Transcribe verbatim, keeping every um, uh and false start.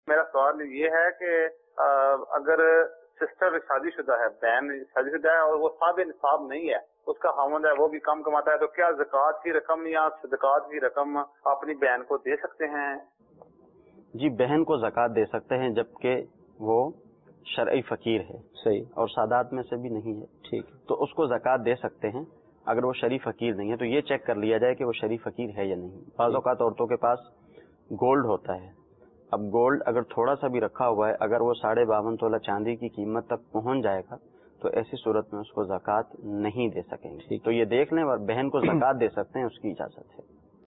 मेरा सवाल ये है कि आ, अगर सिस्टर शादीशुदा है, बहन शादीशुदा है और वो साबित निसाब नहीं है, उसका खामद है, वो भी कम कमाता है, तो क्या ज़कात की रकम या सदकात की रकम अपनी बहन को दे सकते हैं? जी, बहन को ज़कात दे सकते हैं जबकि वो शरई फकीर है, सही, और सादात में से भी नहीं है, ठीक, तो उसको ज़कात दे सकते हैं। अगर वो शरीफ फकीर नहीं है तो ये चेक कर लिया जाए कि वो शरीफ फकीर है या नहीं। बाज़ औक़ात औरतों के पास गोल्ड होता है, अब गोल्ड अगर थोड़ा सा भी रखा हुआ है, अगर वो साढ़े बावन तोला चांदी की कीमत तक पहुंच जाएगा तो ऐसी सूरत में उसको ज़कात नहीं दे सकेंगे। तो ये देख लें और बहन को ज़कात दे सकते हैं, उसकी इजाज़त है।